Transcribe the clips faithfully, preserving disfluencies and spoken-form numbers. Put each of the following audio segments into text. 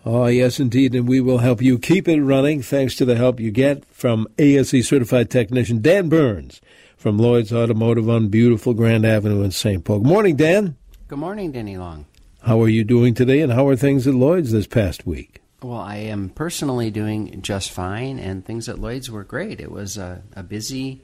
Oh, yes, indeed, and we will help you keep it running thanks to the help you get from A S E certified technician Dan Burns from Lloyd's Automotive on beautiful Grand Avenue in Saint Paul. Good morning, Dan. Good morning, Denny Long. How are you doing today, and how are things at Lloyd's this past week? Well, I am personally doing just fine, and things at Lloyd's were great. It was a, a busy,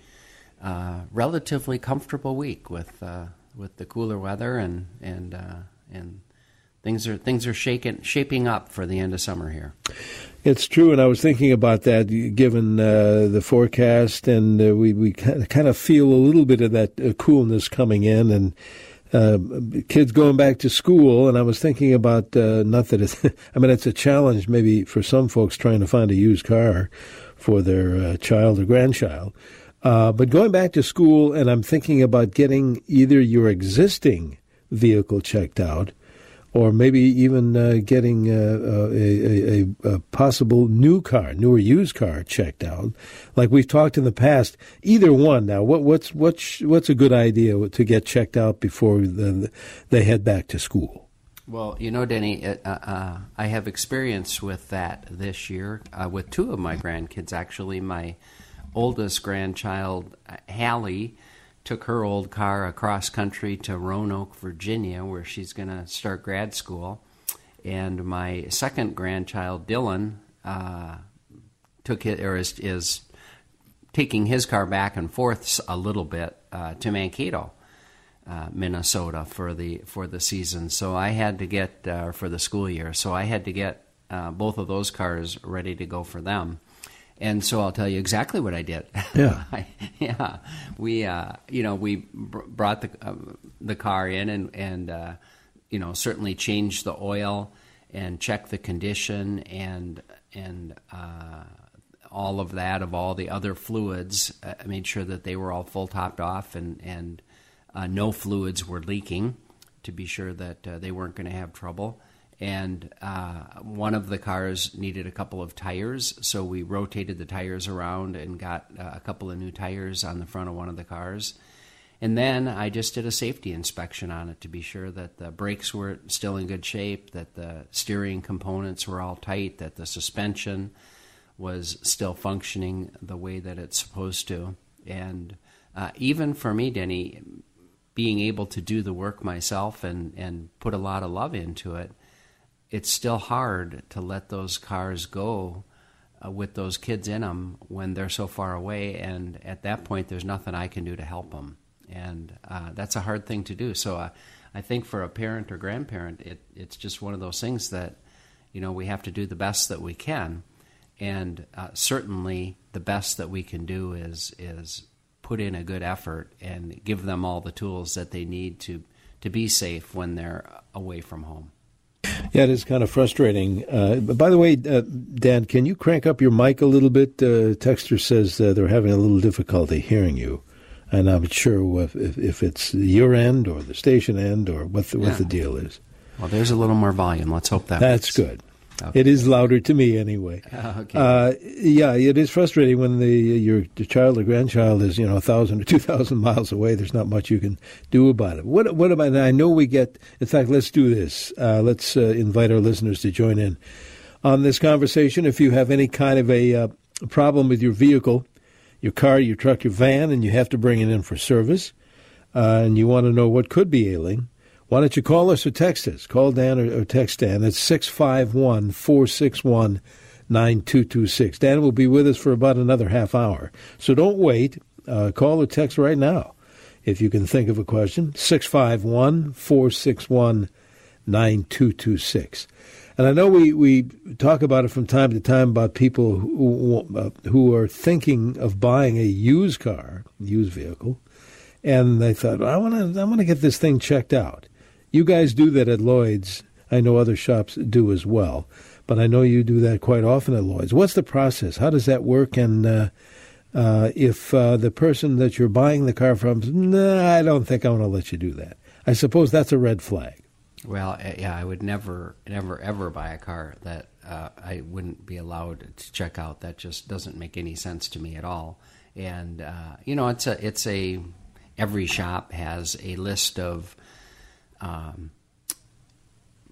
uh, relatively comfortable week with uh, with the cooler weather, and and uh, and things are things are shaking shaping up for the end of summer here. It's true, and I was thinking about that, given uh, the forecast, and uh, we we kind of feel a little bit of that uh, coolness coming in, and uh, kids going back to school. And I was thinking about uh, not that it's, I mean, it's a challenge maybe for some folks trying to find a used car for their uh, child or grandchild. Uh, but going back to school, and I'm thinking about getting either your existing vehicle checked out, or maybe even uh, getting uh, a, a, a possible new car, new or used car checked out, like we've talked in the past. Either one. Now, what, what's what's what's a good idea to get checked out before the, they head back to school? Well, you know, Denny, uh, uh, I have experience with that this year uh, with two of my grandkids. Actually, my oldest grandchild, Hallie, took her old car across country to Roanoke, Virginia, where she's going to start grad school. And my second grandchild, Dylan, uh, took it, or is, is taking his car back and forth a little bit uh, to Mankato, uh, Minnesota, for the for the season. So I had to get uh, for the school year. So I had to get uh, both of those cars ready to go for them. And so I'll tell you exactly what I did. Yeah, I, yeah. We, uh, you know, we br- brought the uh, the car in, and and uh, you know, certainly changed the oil and checked the condition and and uh, all of that of all the other fluids. I uh, made sure that they were all full topped off, and and uh, no fluids were leaking, to be sure that uh, they weren't going to have trouble. And uh, one of the cars needed a couple of tires, so we rotated the tires around and got uh, a couple of new tires on the front of one of the cars. And then I just did a safety inspection on it to be sure that the brakes were still in good shape, that the steering components were all tight, that the suspension was still functioning the way that it's supposed to. And uh, even for me, Denny, being able to do the work myself and, and put a lot of love into it, it's still hard to let those cars go uh, with those kids in them when they're so far away, and at that point there's nothing I can do to help them, and uh, that's a hard thing to do. So uh, I think for a parent or grandparent, it, it's just one of those things that, you know, we have to do the best that we can, and uh, certainly the best that we can do is is put in a good effort and give them all the tools that they need to, to be safe when they're away from home. Yeah, it is kind of frustrating. Uh, by the way, uh, Dan, can you crank up your mic a little bit? Uh, Texter says uh, they're having a little difficulty hearing you, and I'm not sure if, if, if it's your end or the station end or what the, what yeah. the deal is. Well, there's a little more volume. Let's hope that That's works. good. Okay. It is louder to me anyway. Uh, okay. Uh, yeah, it is frustrating when the your, your child or grandchild is, you know, a thousand or two thousand miles away. There's not much you can do about it. What what about? I know we get. In fact, let's do this. Uh, let's uh, invite our listeners to join in on this conversation. If you have any kind of a uh, problem with your vehicle, your car, your truck, your van, and you have to bring it in for service, uh, and you want to know what could be ailing, why don't you call us or text us? Call Dan or, or text Dan. It's six five one, four six one, nine two two six. Dan will be with us for about another half hour. So don't wait. Uh, call or text right now if you can think of a question. six five one, four six one, nine two two six. And I know we, we talk about it from time to time about people who, uh, who are thinking of buying a used car, used vehicle, and they thought, I want to I want to get this thing checked out. You guys do that at Lloyd's. I know other shops do as well, but I know you do that quite often at Lloyd's. What's the process? How does that work? And uh, uh, if uh, the person that you're buying the car from says, nah, I don't think I want to let you do that, I suppose that's a red flag. Well, yeah, I would never, never, ever buy a car that uh, I wouldn't be allowed to check out. That just doesn't make any sense to me at all. And uh, you know, it's a, it's a. Every shop has a list of Um,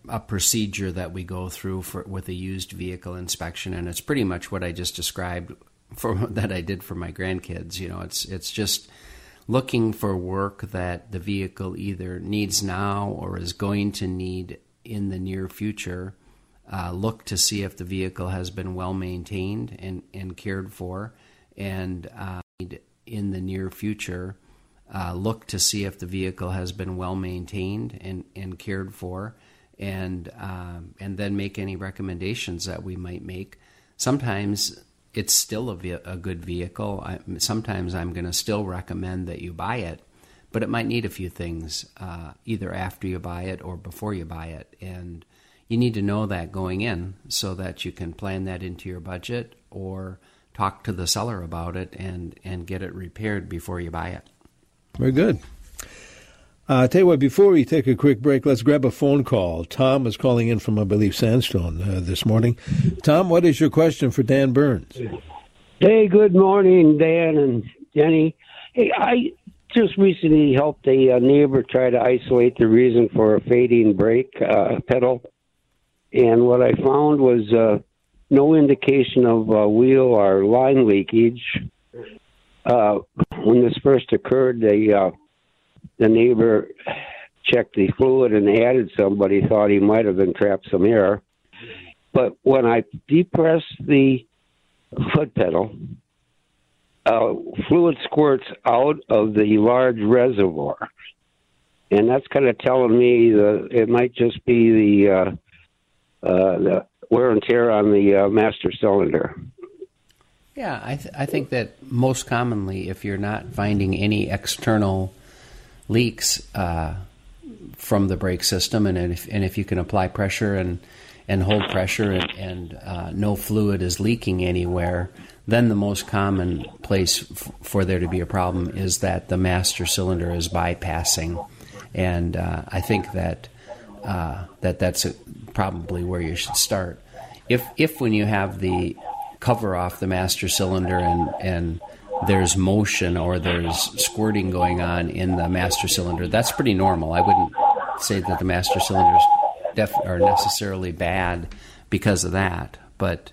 a procedure that we go through for with a used vehicle inspection, and it's pretty much what I just described for that I did for my grandkids. You know, it's it's just looking for work that the vehicle either needs now or is going to need in the near future. Uh, look to see if the vehicle has been well maintained and, and cared for, and uh, in the near future, uh, look to see if the vehicle has been well maintained and, and cared for, and um, and then make any recommendations that we might make. Sometimes it's still a, ve- a good vehicle. I, sometimes I'm going to still recommend that you buy it, but it might need a few things, uh, either after you buy it or before you buy it, and you need to know that going in so that you can plan that into your budget or talk to the seller about it and, and get it repaired before you buy it. Very good. Uh, I tell you what, before we take a quick break, let's grab a phone call. Tom is calling in from, I believe, Sandstone uh, this morning. Tom, what is your question for Dan Burns? Hey, good morning, Dan and Jenny. Hey, I just recently helped a, a neighbor try to isolate the reason for a fading brake uh, pedal. And what I found was uh, no indication of uh, wheel or line leakage. Uh, when this first occurred, they, uh, the neighbor checked the fluid and added some, but he thought he might have entrapped some air. But when I depressed the foot pedal, uh, fluid squirts out of the large reservoir. And that's kind of telling me that it might just be the... Uh, Uh, the wear and tear on the uh, master cylinder. Yeah, I, th- I think that most commonly, if you're not finding any external leaks uh, from the brake system, and if and if you can apply pressure and, and hold pressure and, and uh, no fluid is leaking anywhere, then the most common place f- for there to be a problem is that the master cylinder is bypassing, and uh, I think that uh, that that's a, probably where you should start. If if when you have the cover off the master cylinder and and there's motion or there's squirting going on in the master cylinder, that's pretty normal. I wouldn't say that the master cylinders def- are necessarily bad because of that, but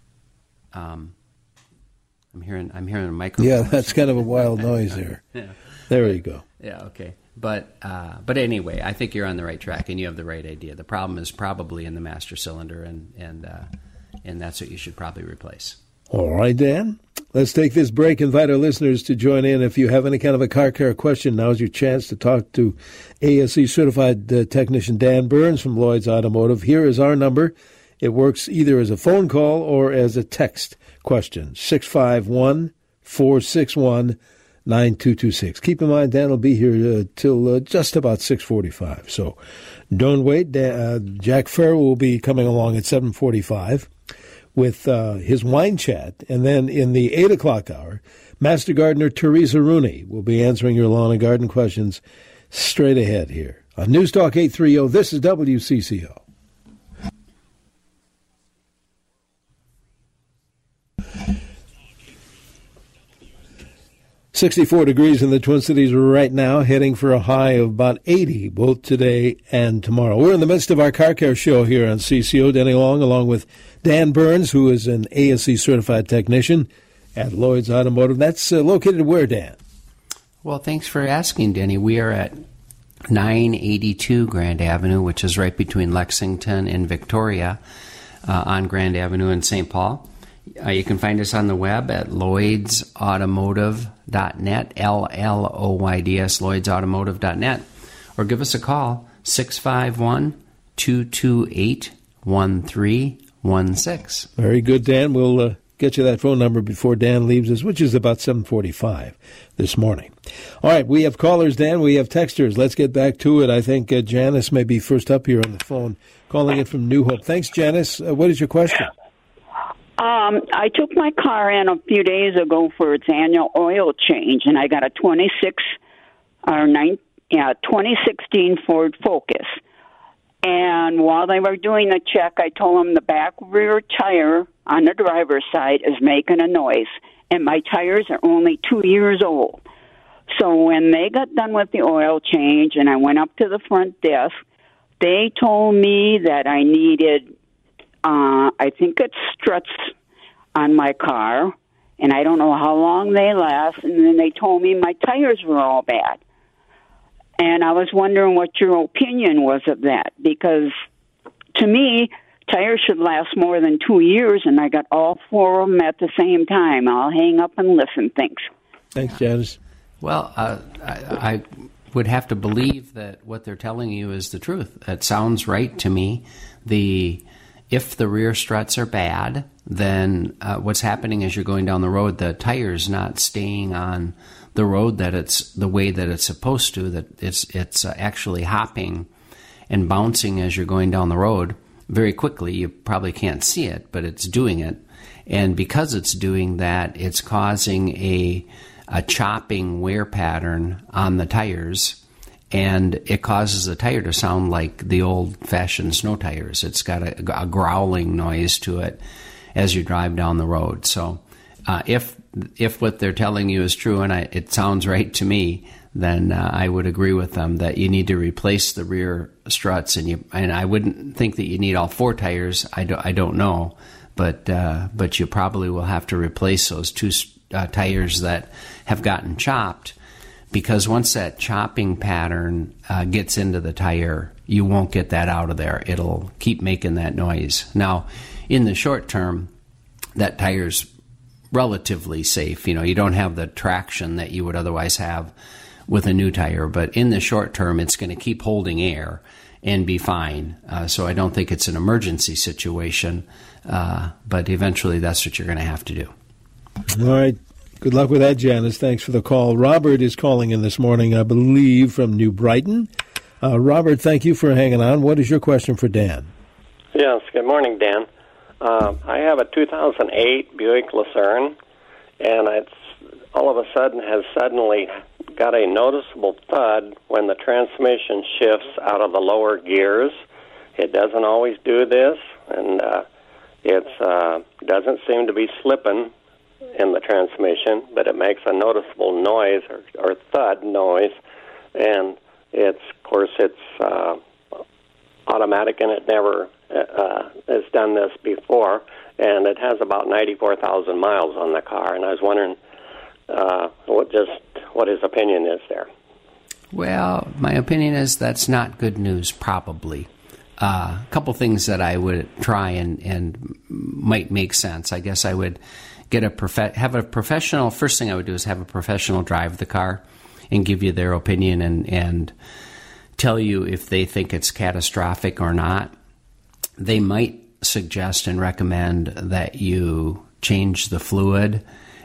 um, I'm hearing I'm hearing a microphone. Yeah, that's kind of a wild noise there. Yeah. There you go. Yeah, okay. But uh, but anyway, I think you're on the right track and you have the right idea. The problem is probably in the master cylinder, and and uh, and that's what you should probably replace. All right, Dan. Let's take this break. Invite our listeners to join in. If you have any kind of a car care question, now's your chance to talk to A S E certified uh, technician Dan Burns from Lloyd's Automotive. Here is our number. It works either as a phone call or as a text question. six five one, four six one, nine two two six. Keep in mind, Dan will be here uh, till uh, just about six forty-five. So don't wait. Dan, uh, Jack Farrell will be coming along at seven forty-five with uh, his wine chat. And then in the eight o'clock hour, Master Gardener Teresa Rooney will be answering your lawn and garden questions straight ahead here on News Talk eight thirty. This is W C C O. sixty-four degrees in the Twin Cities right now, heading for a high of about eighty both today and tomorrow. We're in the midst of our car care show here on C C O. Denny Long, along with Dan Burns, who is an A S E certified technician at Lloyd's Automotive. That's uh, located where, Dan? Well, thanks for asking, Denny. We are at nine eighty-two Grand Avenue, which is right between Lexington and Victoria uh, on Grand Avenue in Saint Paul. Uh, you can find us on the web at lloyds automotive dot net, L L O Y D S, lloyds automotive dot net, or give us a call, six five one, two two eight, one three one six. Very good, Dan. We'll uh, get you that phone number before Dan leaves us, which is about seven forty-five this morning. All right, we have callers, Dan. We have texters. Let's get back to it. I think uh, Janice may be first up here on the phone, calling in from New Hope. Thanks, Janice. Uh, what is your question? Um, I took my car in a few days ago for its annual oil change, and I got a twenty-six or nine, yeah, twenty sixteen Ford Focus. And while they were doing the check, I told them the back rear tire on the driver's side is making a noise, and my tires are only two years old. So when they got done with the oil change, and I went up to the front desk they told me that I needed, uh, I think it's struts on my car, and I don't know how long they last, and then they told me my tires were all bad. And I was wondering what your opinion was of that, because to me, tires should last more than two years, and I got all four of them at the same time. I'll hang up and listen. Thanks. Thanks, Janice. Well, uh, I, I would have to believe that what they're telling you is the truth. It sounds right to me. The if the rear struts are bad, then uh, what's happening as you're going down the road, the tire's not staying on the road that it's the way that it's supposed to, that it's it's uh, actually hopping and bouncing as you're going down the road very quickly. You probably can't see it, but it's doing it. And because it's doing that, it's causing a a chopping wear pattern on the tires, and it causes the tire to sound like the old-fashioned snow tires. It's got a, a growling noise to it as you drive down the road. So uh, if if what they're telling you is true, and I, it sounds right to me, then uh, I would agree with them that you need to replace the rear struts. And you and I wouldn't think that you need all four tires. I don't, I don't know, but uh, but you probably will have to replace those two uh, tires that have gotten chopped, because once that chopping pattern uh, gets into the tire, you won't get that out of there. It'll keep making that noise. Now, in the short term, that tire's relatively safe. You know, you don't have the traction that you would otherwise have with a new tire, but in the short term, it's going to keep holding air and be fine. Uh, so I don't think it's an emergency situation, uh, but eventually that's what you're going to have to do. All right. Good luck with that, Janice. Thanks for the call. Robert is calling in this morning, I believe, from New Brighton. Uh, Robert, thank you for hanging on. What is your question for Dan? Yes, good morning, Dan. Uh, I have a two thousand eight Buick Lucerne, and it's all of a sudden has suddenly got a noticeable thud when the transmission shifts out of the lower gears. It doesn't always do this, and uh, it uh, doesn't seem to be slipping in the transmission, but it makes a noticeable noise or, or thud noise, and it's, of course, it's uh, automatic, and it never uh, has done this before, and it has about ninety-four thousand miles on the car, and I was wondering uh, what just what his opinion is there. Well, my opinion is that's not good news, probably. Uh, a couple things that I would try and, and might make sense. I guess I would get a prof- have a professional. First thing I would do is have a professional drive the car and give you their opinion and, and tell you if they think it's catastrophic or not. They might suggest and recommend that you change the fluid,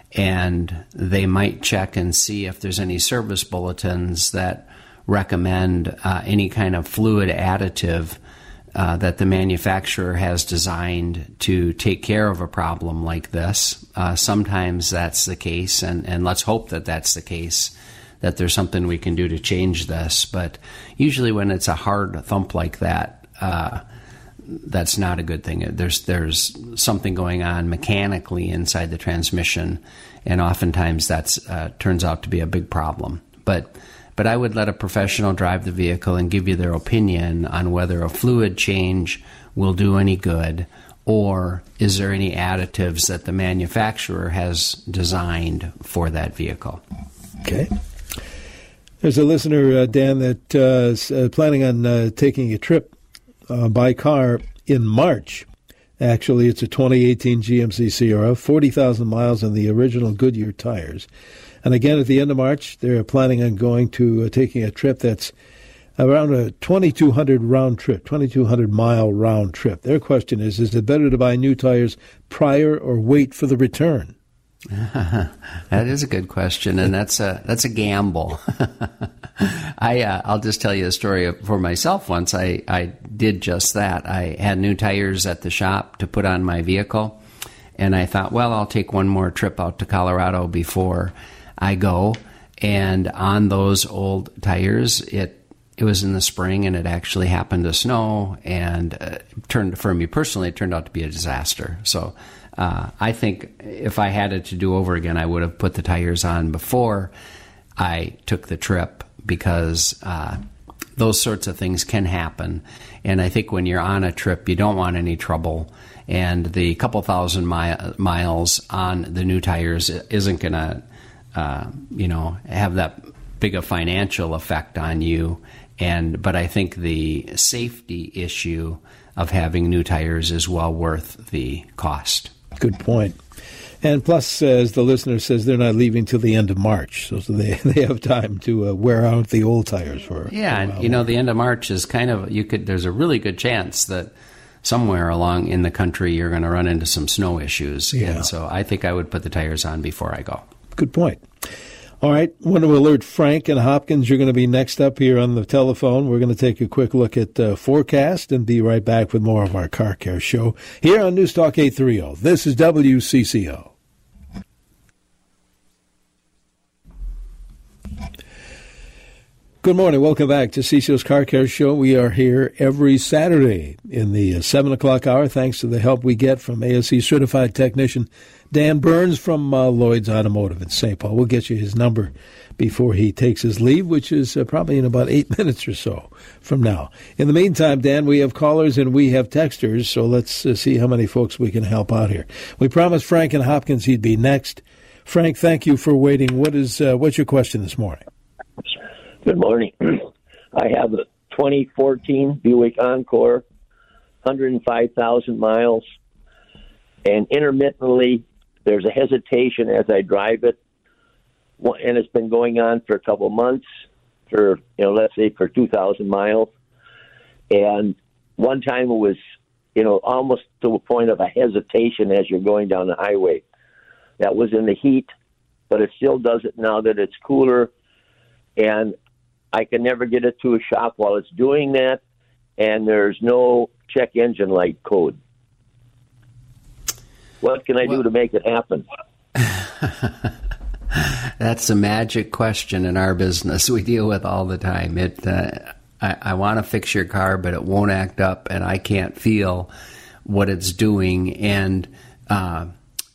and they might check and see if there's any service bulletins that recommend uh, any kind of fluid additive uh, that the manufacturer has designed to take care of a problem like this. Uh, sometimes that's the case, and, and let's hope that that's the case, that there's something we can do to change this. But usually when it's a hard thump like that, uh, that's not a good thing. There's there's something going on mechanically inside the transmission, and oftentimes that's uh, turns out to be a big problem. But but I would let a professional drive the vehicle and give you their opinion on whether a fluid change will do any good, or is there any additives that the manufacturer has designed for that vehicle. Okay. There's a listener, uh, Dan, that uh, is uh, planning on uh, taking a trip Uh, by car in March. Actually, it's a twenty eighteen G M C Sierra, forty thousand miles on the original Goodyear tires. And again, at the end of March, they're planning on going to uh, taking a trip that's around a twenty-two hundred round trip, twenty-two hundred mile round trip. Their question is, is it better to buy new tires prior or wait for the return? That is a good question, and that's a that's a gamble. I uh, I'll just tell you a story for myself. Once I, I did just that. I had new tires at the shop to put on my vehicle, and I thought, well, I'll take one more trip out to Colorado before I go. And on those old tires, it it was in the spring, and it actually happened to snow, and uh, turned for me personally, it turned out to be a disaster. So. Uh, I think if I had it to do over again, I would have put the tires on before I took the trip, because uh, those sorts of things can happen. And I think when you're on a trip, you don't want any trouble. And the couple thousand mi- miles on the new tires isn't going to, uh, you know, have that big a financial effect on you. And but I think the safety issue of having new tires is well worth the cost. Good point. And plus, as the listener says, they're not leaving till the end of March, so, so they they have time to uh, wear out the old tires for. Yeah, for and you know, the end of March is kind of you could. There's a really good chance that somewhere along in the country you're going to run into some snow issues. Yeah. And so I think I would put the tires on before I go. Good point. All right, want to alert Frank and Hopkins. You're going to be next up here on the telephone. We're going to take a quick look at uh, forecast and be right back with more of our Car Care show here on News Talk eight thirty. This is W C C O. Good morning. Welcome back to C C O's Car Care Show. We are here every Saturday in the seven o'clock hour, thanks to the help we get from A S E certified technician Dan Burns from uh, Lloyd's Automotive in Saint Paul. We'll get you his number before he takes his leave, which is uh, probably in about eight minutes or so from now. In the meantime, Dan, we have callers and we have texters, so let's uh, see how many folks we can help out here. We promised Frank and Hopkins he'd be next. Frank, thank you for waiting. What is uh, what's your question this morning? Good morning. I have a twenty fourteen Buick Encore, one hundred five thousand miles, and intermittently there's a hesitation as I drive it, and it's been going on for a couple months, for, you know, let's say for two thousand miles. And one time it was, you know, almost to a point of a hesitation as you're going down the highway. That was in the heat, but it still does it now that it's cooler, and I can never get it to a shop while it's doing that, and there's no check engine light code. What can I well, do to make it happen? That's a magic question in our business we deal with all the time. It, uh, I, I want to fix your car, but it won't act up, and I can't feel what it's doing. And uh,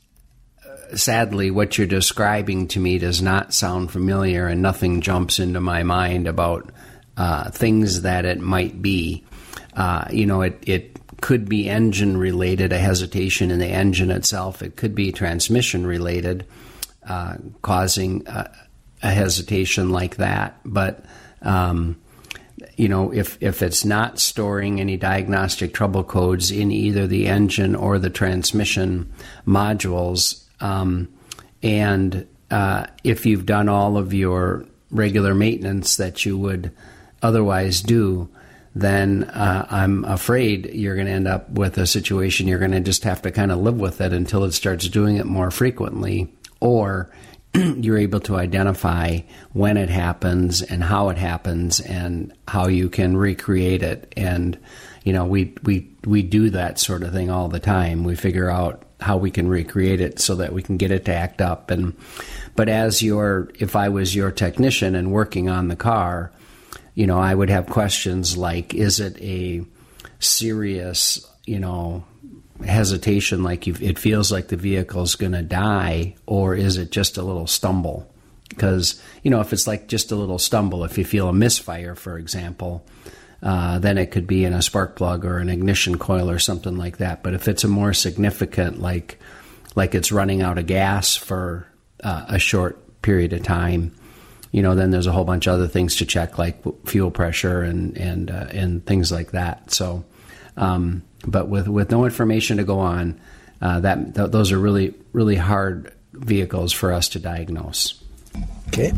sadly, what you're describing to me does not sound familiar, and nothing jumps into my mind about uh, things that it might be. Uh, you know, it, it could be engine-related, a hesitation in the engine itself. It could be transmission-related, uh, causing a, a hesitation like that. But, um, you know, if, if it's not storing any diagnostic trouble codes in either the engine or the transmission modules, Um, and uh, if you've done all of your regular maintenance that you would otherwise do, then uh, I'm afraid you're going to end up with a situation you're going to just have to kind of live with it until it starts doing it more frequently, or you're able to identify when it happens and how it happens and how you can recreate it. And, you know, we, we, we do that sort of thing all the time. We figure out how we can recreate it so that we can get it to act up. And but as your, if I was your technician and working on the car, you know, I would have questions like, is it a serious, you know, hesitation, like you, it feels like the vehicle's going to die, or is it just a little stumble? Because, you know, if it's like just a little stumble, if you feel a misfire, for example, Uh, then it could be in a spark plug or an ignition coil or something like that. But if it's a more significant, like like it's running out of gas for uh, a short period of time, you know, then there's a whole bunch of other things to check, like fuel pressure and and uh, and things like that. So, um, but with with no information to go on, uh, that th- those are really really hard vehicles for us to diagnose. Okay.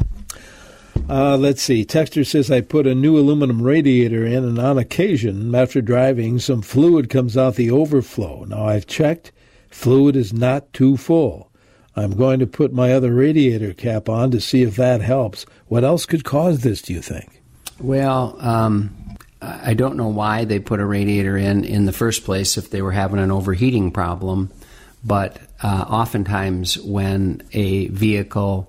Uh, let's see. Texter says, I put a new aluminum radiator in, and on occasion, after driving, some fluid comes out the overflow. Now, I've checked. Fluid is not too full. I'm going to put my other radiator cap on to see if that helps. What else could cause this, do you think? Well, um, I don't know why they put a radiator in in the first place if they were having an overheating problem. But uh, oftentimes when a vehicle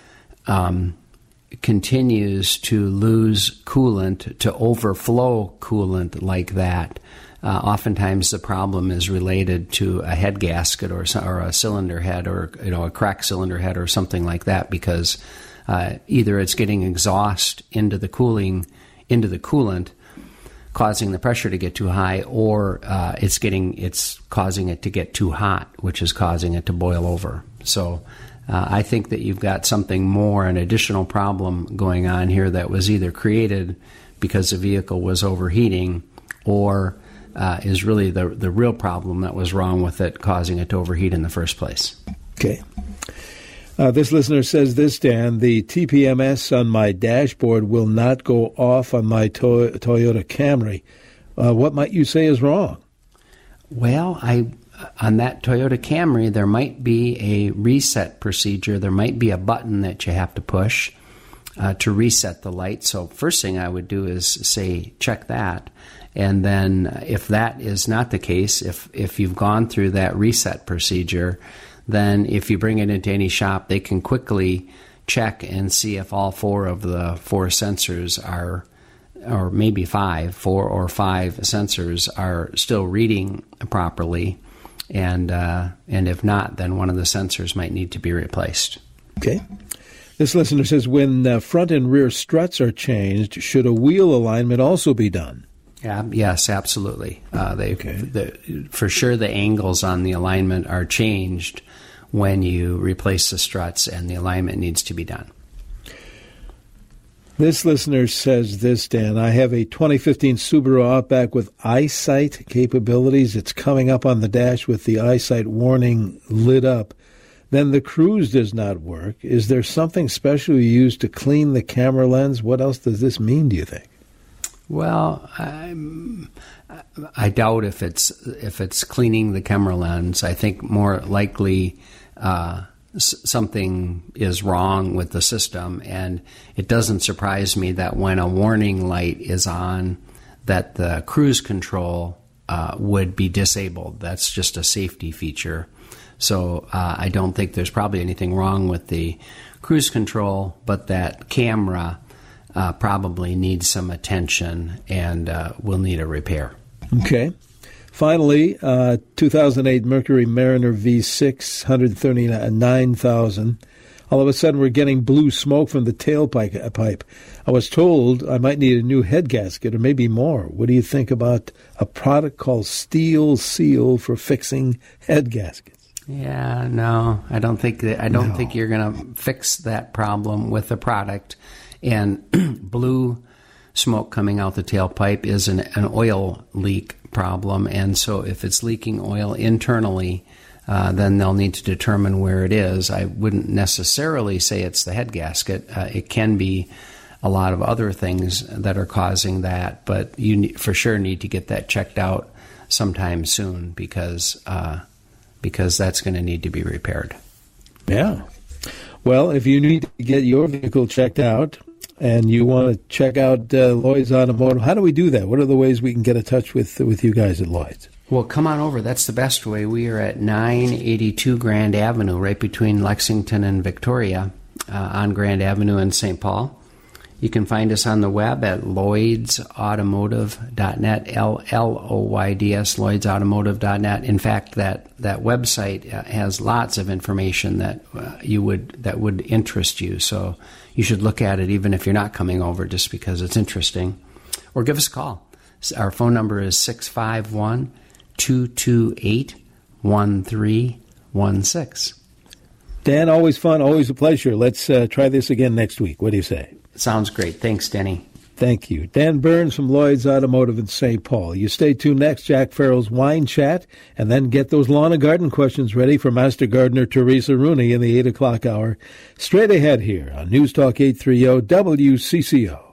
Um, continues to lose coolant, to overflow coolant like that, uh, oftentimes the problem is related to a head gasket or, or a cylinder head, or, you know, a cracked cylinder head or something like that, because uh, either it's getting exhaust into the cooling into the coolant, causing the pressure to get too high, or uh, it's getting it's causing it to get too hot, which is causing it to boil over. So uh, I think that you've got something more, an additional problem going on here that was either created because the vehicle was overheating, or uh, is really the the real problem that was wrong with it, causing it to overheat in the first place. Okay. Uh, this listener says this, Dan, the T P M S on my dashboard will not go off on my to- Toyota Camry. Uh, what might you say is wrong? Well, I on that Toyota Camry, there might be a reset procedure. There might be a button that you have to push uh, to reset the light. So first thing I would do is say, check that. And then if that is not the case, if, if you've gone through that reset procedure, then if you bring it into any shop, they can quickly check and see if all four of the four sensors are, or maybe five, four or five sensors are still reading properly. And uh, and if not, then one of the sensors might need to be replaced. Okay. This listener says, when uh, front and rear struts are changed, should a wheel alignment also be done? Yeah, yes, absolutely. Uh, they, okay. the, for sure the angles on the alignment are changed when you replace the struts, and the alignment needs to be done. This listener says this, Dan, I have a twenty fifteen Subaru Outback with eyesight capabilities. It's coming up on the dash with the eyesight warning lit up. Then the cruise does not work. Is there something special you use to clean the camera lens? What else does this mean, do you think? Well, I'm, I doubt if it's if it's cleaning the camera lens. I think more likely uh, s- something is wrong with the system, and it doesn't surprise me that when a warning light is on, that the cruise control uh, would be disabled. That's just a safety feature. So uh, I don't think there's probably anything wrong with the cruise control, but that camera Uh, probably needs some attention and uh, will need a repair. Okay. Finally, uh, two thousand eight Mercury Mariner V six, one hundred thirty-nine thousand. All of a sudden, we're getting blue smoke from the tailpipe. Pipe. I was told I might need a new head gasket or maybe more. What do you think about a product called Steel Seal for fixing head gaskets? Yeah, no, I don't think that. I don't No. think you're going to fix that problem with the product. And blue smoke coming out the tailpipe is an, an oil leak problem. And so if it's leaking oil internally, uh, then they'll need to determine where it is. I wouldn't necessarily say it's the head gasket. Uh, it can be a lot of other things that are causing that, but you ne- for sure need to get that checked out sometime soon because uh, because that's going to need to be repaired. Yeah. Well, if you need to get your vehicle checked out, and you want to check out uh, Lloyd's Automotive, how do we do that? What are the ways we can get in touch with with you guys at Lloyd's? Well, come on over. That's the best way. We are at nine eighty-two Grand Avenue, right between Lexington and Victoria, uh, on Grand Avenue in Saint Paul. You can find us on the web at lloyds automotive dot net, L L O Y D S, lloyds automotive dot net. In fact, that, that website uh, has lots of information that uh, you would that would interest you. So you should look at it even if you're not coming over, just because it's interesting. Or give us a call. Our phone number is six five one, two two eight, one three one six. Dan, always fun, always a pleasure. Let's uh, try this again next week. What do you say? Sounds great. Thanks, Denny. Thank you. Dan Burns from Lloyd's Automotive in Saint Paul. You stay tuned next, Jack Farrell's Wine Chat, and then get those lawn and garden questions ready for Master Gardener Teresa Rooney in the eight o'clock hour. Straight ahead here on News Talk eight thirty W C C O.